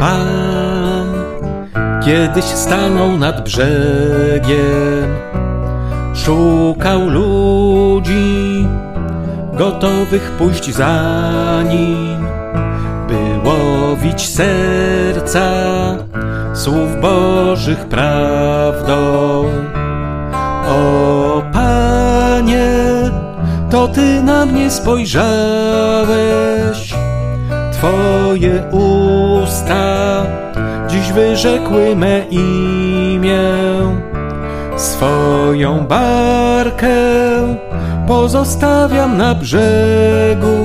Pan kiedyś stanął nad brzegiem, szukał ludzi gotowych pójść za nim, by łowić serca słów Bożych prawdą. O Panie, to Ty na mnie spojrzałeś, Twoje usta dziś wyrzekły me imię. Swoją barkę pozostawiam na brzegu,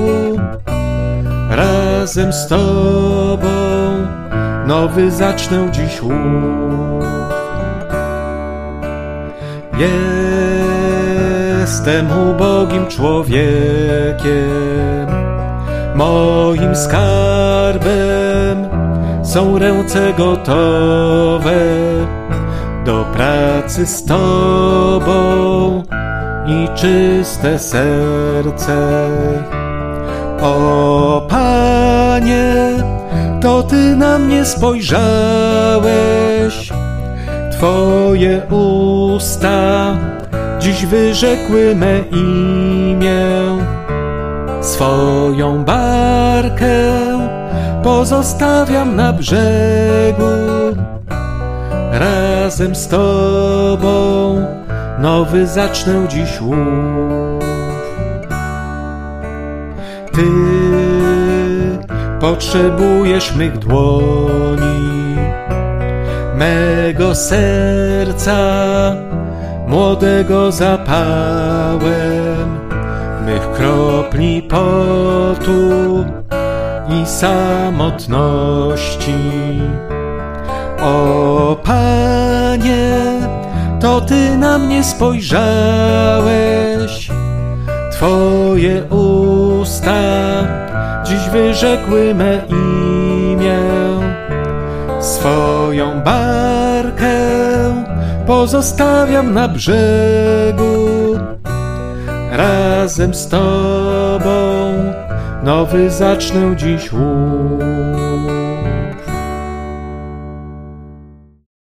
razem z Tobą nowy zacznę dziś łów. Jestem ubogim człowiekiem, moim skarbem są ręce gotowe do pracy z Tobą i czyste serce. O Panie, to Ty na mnie spojrzałeś, Twoje usta dziś wyrzekły me imię. Swoją barkę pozostawiam na brzegu, razem z Tobą nowy zacznę dziś łów. Ty potrzebujesz mych dłoni, mego serca młodego zapałem, mych kropli potu i samotności. O Panie, to Ty na mnie spojrzałeś, Twoje usta dziś wyrzekły me imię. Swoją barkę pozostawiam na brzegu, razem z Tobą nowy zacznę dziś łów.